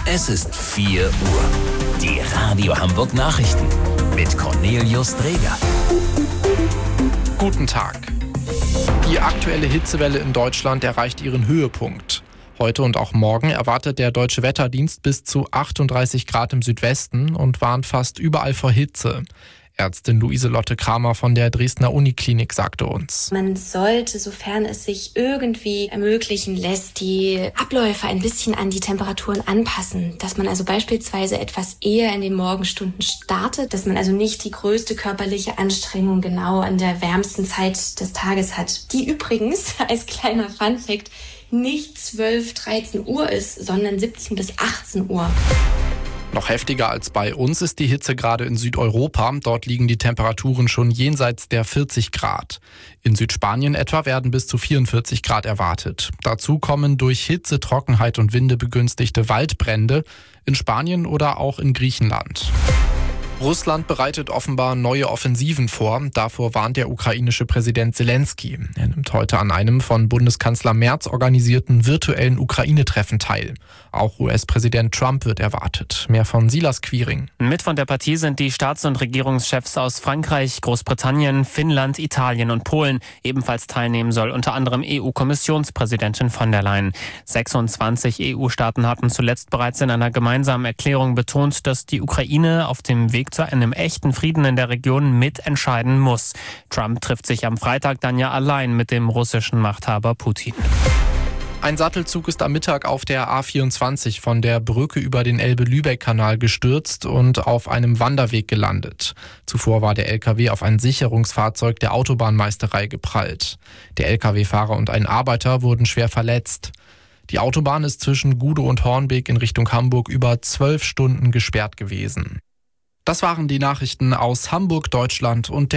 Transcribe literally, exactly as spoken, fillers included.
Es ist vier Uhr. Die Radio Hamburg Nachrichten mit Cornelius Dreger. Guten Tag. Die aktuelle Hitzewelle in Deutschland erreicht ihren Höhepunkt. Heute und auch morgen erwartet der Deutsche Wetterdienst bis zu achtunddreißig Grad im Südwesten und warnt fast überall vor Hitze. Ärztin Luise Lotte Kramer von der Dresdner Uniklinik sagte uns: Man sollte, sofern es sich irgendwie ermöglichen lässt, die Abläufe ein bisschen an die Temperaturen anpassen. Dass man also beispielsweise etwas eher in den Morgenstunden startet, dass man also nicht die größte körperliche Anstrengung genau an der wärmsten Zeit des Tages hat. Die übrigens, als kleiner Funfact, nicht zwölf, dreizehn Uhr ist, sondern siebzehn bis achtzehn Uhr. Noch heftiger als bei uns ist die Hitze gerade in Südeuropa. Dort liegen die Temperaturen schon jenseits der vierzig Grad. In Südspanien etwa werden bis zu vierundvierzig Grad erwartet. Dazu kommen durch Hitze, Trockenheit und Winde begünstigte Waldbrände in Spanien oder auch in Griechenland. Russland bereitet offenbar neue Offensiven vor. Davor warnt der ukrainische Präsident Zelensky. Er nimmt heute an einem von Bundeskanzler Merz organisierten virtuellen Ukraine-Treffen teil. Auch U S-Präsident Trump wird erwartet. Mehr von Silas Quiring. Mit von der Partie sind die Staats- und Regierungschefs aus Frankreich, Großbritannien, Finnland, Italien und Polen. Ebenfalls teilnehmen soll unter anderem E U-Kommissionspräsidentin von der Leyen. sechsundzwanzig E U-Staaten hatten zuletzt bereits in einer gemeinsamen Erklärung betont, dass die Ukraine auf dem Weg zu einem echten Frieden in der Region mitentscheiden muss. Trump trifft sich am Freitag dann ja allein mit dem russischen Machthaber Putin. Ein Sattelzug ist am Mittag auf der A vierundzwanzig von der Brücke über den Elbe-Lübeck-Kanal gestürzt und auf einem Wanderweg gelandet. Zuvor war der L K W auf ein Sicherungsfahrzeug der Autobahnmeisterei geprallt. Der L K W-Fahrer und ein Arbeiter wurden schwer verletzt. Die Autobahn ist zwischen Gudow und Hornbeek in Richtung Hamburg über zwölf Stunden gesperrt gewesen. Das waren die Nachrichten aus Hamburg, Deutschland und der